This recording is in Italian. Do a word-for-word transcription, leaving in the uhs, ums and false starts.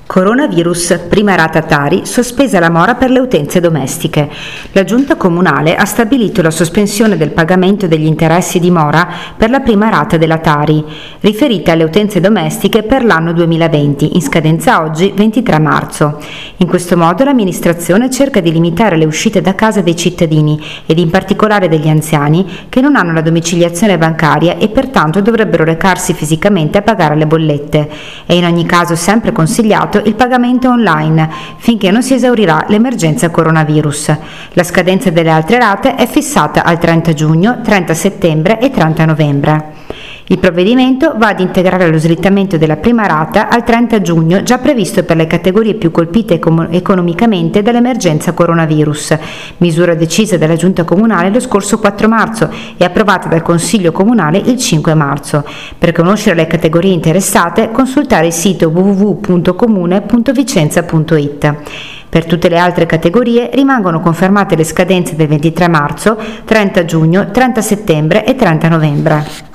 Coronavirus, prima rata Tari, sospesa la mora per le utenze domestiche. La Giunta Comunale ha stabilito la sospensione del pagamento degli interessi di mora per la prima rata della Tari, riferita alle utenze domestiche per l'anno duemilaventi, in scadenza oggi ventitré marzo. In questo modo l'amministrazione cerca di limitare le uscite da casa dei cittadini ed in particolare degli anziani che non hanno la domiciliazione bancaria e pertanto dovrebbero recarsi fisicamente a pagare le bollette. È in ogni caso sempre consigliato il pagamento online finché non si esaurirà l'emergenza coronavirus. La scadenza delle altre rate è fissata al trenta giugno, trenta settembre e trenta novembre. Il provvedimento va ad integrare lo slittamento della prima rata al trenta giugno già previsto per le categorie più colpite econ- economicamente dall'emergenza coronavirus, misura decisa dalla Giunta Comunale lo scorso quattro marzo e approvata dal Consiglio Comunale il cinque marzo. Per conoscere le categorie interessate, consultare il sito w w w punto comune punto vicenza punto i t. Per tutte le altre categorie rimangono confermate le scadenze del ventitré marzo, trenta giugno, trenta settembre e trenta novembre.